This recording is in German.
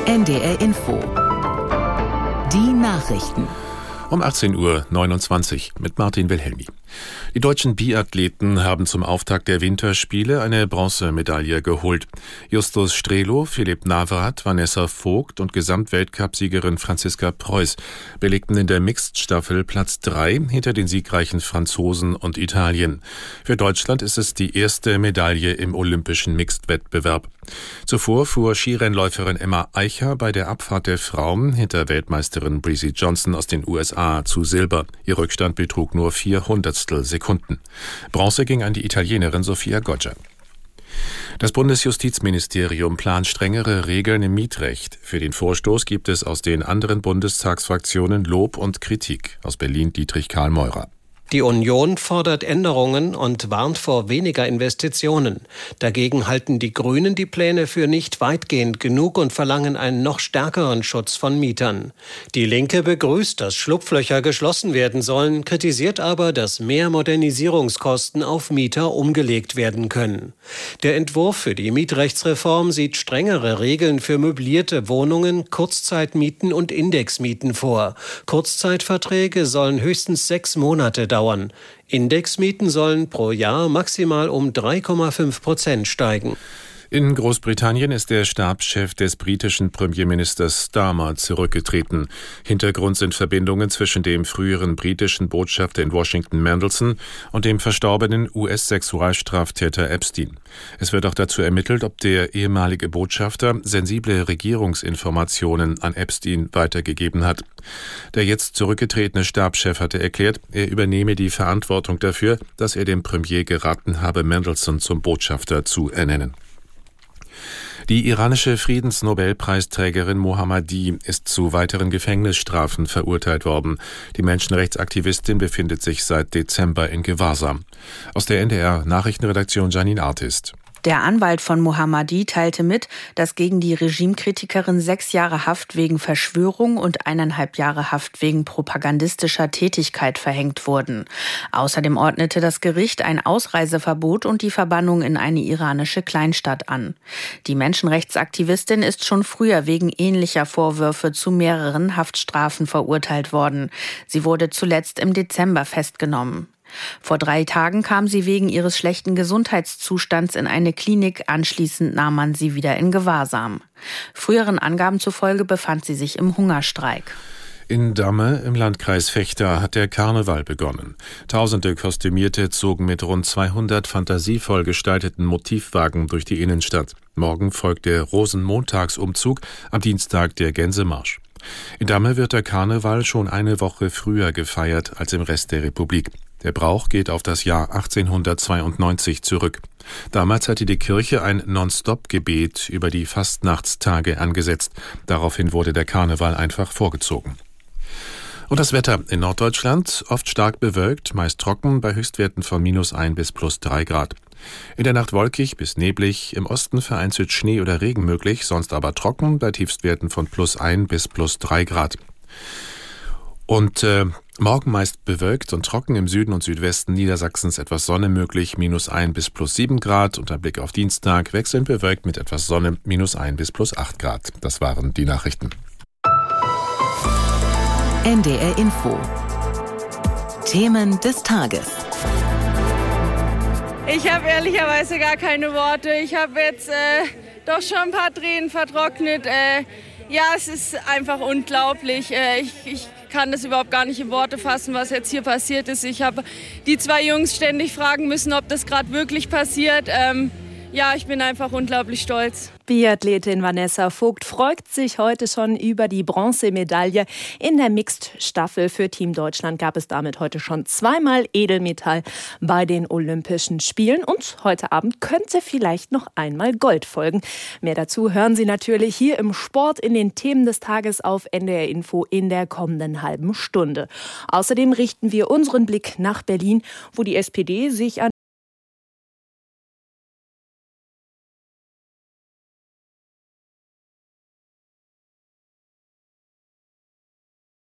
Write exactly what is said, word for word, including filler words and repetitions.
N D R Info. Die Nachrichten. Um achtzehn Uhr neunundzwanzig mit Martin Wilhelmi. Die deutschen Biathleten haben zum Auftakt der Winterspiele eine Bronzemedaille geholt. Justus Strelo, Philipp Navrat, Vanessa Vogt und Gesamtweltcupsiegerin Franziska Preuß belegten in der Mixed-Staffel Platz drei hinter den siegreichen Franzosen und Italien. Für Deutschland ist es die erste Medaille im olympischen Mixed-Wettbewerb. Zuvor fuhr Skirennläuferin Emma Eicher bei der Abfahrt der Frauen hinter Weltmeisterin Breezy Johnson aus den U S A zu Silber. Ihr Rückstand betrug nur vier Hundertstel Sekunden. Bronze ging an die Italienerin Sofia Goggia. Das Bundesjustizministerium plant strengere Regeln im Mietrecht. Für den Vorstoß gibt es aus den anderen Bundestagsfraktionen Lob und Kritik. Aus Berlin Dietrich Karl Meurer. Die Union fordert Änderungen und warnt vor weniger Investitionen. Dagegen halten die Grünen die Pläne für nicht weitgehend genug und verlangen einen noch stärkeren Schutz von Mietern. Die Linke begrüßt, dass Schlupflöcher geschlossen werden sollen, kritisiert aber, dass mehr Modernisierungskosten auf Mieter umgelegt werden können. Der Entwurf für die Mietrechtsreform sieht strengere Regeln für möblierte Wohnungen, Kurzzeitmieten und Indexmieten vor. Kurzzeitverträge sollen höchstens sechs Monate dauern. Dauern. Indexmieten sollen pro Jahr maximal um drei Komma fünf Prozent steigen. In Großbritannien ist der Stabschef des britischen Premierministers Starmer zurückgetreten. Hintergrund sind Verbindungen zwischen dem früheren britischen Botschafter in Washington Mandelson und dem verstorbenen U S-Sexualstraftäter Epstein. Es wird auch dazu ermittelt, ob der ehemalige Botschafter sensible Regierungsinformationen an Epstein weitergegeben hat. Der jetzt zurückgetretene Stabschef hatte erklärt, er übernehme die Verantwortung dafür, dass er dem Premier geraten habe, Mandelson zum Botschafter zu ernennen. Die iranische Friedensnobelpreisträgerin Mohammadi ist zu weiteren Gefängnisstrafen verurteilt worden. Die Menschenrechtsaktivistin befindet sich seit Dezember in Gewahrsam. Aus der N D R-Nachrichtenredaktion Janine Artist. Der Anwalt von Mohammadi teilte mit, dass gegen die Regimekritikerin sechs Jahre Haft wegen Verschwörung und eineinhalb Jahre Haft wegen propagandistischer Tätigkeit verhängt wurden. Außerdem ordnete das Gericht ein Ausreiseverbot und die Verbannung in eine iranische Kleinstadt an. Die Menschenrechtsaktivistin ist schon früher wegen ähnlicher Vorwürfe zu mehreren Haftstrafen verurteilt worden. Sie wurde zuletzt im Dezember festgenommen. Vor drei Tagen kam sie wegen ihres schlechten Gesundheitszustands in eine Klinik, anschließend nahm man sie wieder in Gewahrsam. Früheren Angaben zufolge befand sie sich im Hungerstreik. In Damme im Landkreis Vechta hat der Karneval begonnen. Tausende Kostümierte zogen mit rund zweihundert fantasievoll gestalteten Motivwagen durch die Innenstadt. Morgen folgt der Rosenmontagsumzug, am Dienstag der Gänsemarsch. In Damme wird der Karneval schon eine Woche früher gefeiert als im Rest der Republik. Der Brauch geht auf das Jahr achtzehnhundertzweiundneunzig zurück. Damals hatte die Kirche ein Non-Stop-Gebet über die Fastnachtstage angesetzt. Daraufhin wurde der Karneval einfach vorgezogen. Und das Wetter in Norddeutschland oft stark bewölkt, meist trocken bei Höchstwerten von minus ein bis plus drei Grad. In der Nacht wolkig bis neblig, im Osten vereinzelt Schnee oder Regen möglich, sonst aber trocken bei Tiefstwerten von plus ein bis plus drei Grad. Und äh, morgen meist bewölkt und trocken, im Süden und Südwesten Niedersachsens etwas Sonne möglich, minus ein bis plus sieben Grad. Und ein Blick auf Dienstag, wechselnd bewölkt mit etwas Sonne, minus ein bis plus acht Grad. Das waren die Nachrichten. N D R Info. Themen des Tages. Ich habe ehrlicherweise gar keine Worte. Ich habe jetzt äh, doch schon ein paar Tränen vertrocknet. Äh, ja, es ist einfach unglaublich. Äh, ich, ich kann das überhaupt gar nicht in Worte fassen, was jetzt hier passiert ist. Ich habe die zwei Jungs ständig fragen müssen, ob das gerade wirklich passiert. Ähm, ja, ich bin einfach unglaublich stolz. Biathletin Vanessa Vogt freut sich heute schon über die Bronzemedaille. In der Mixed-Staffel für Team Deutschland gab es damit heute schon zweimal Edelmetall bei den Olympischen Spielen. Und heute Abend könnte vielleicht noch einmal Gold folgen. Mehr dazu hören Sie natürlich hier im Sport in den Themen des Tages auf N D R Info in der kommenden halben Stunde. Außerdem richten wir unseren Blick nach Berlin, wo die S P D sich an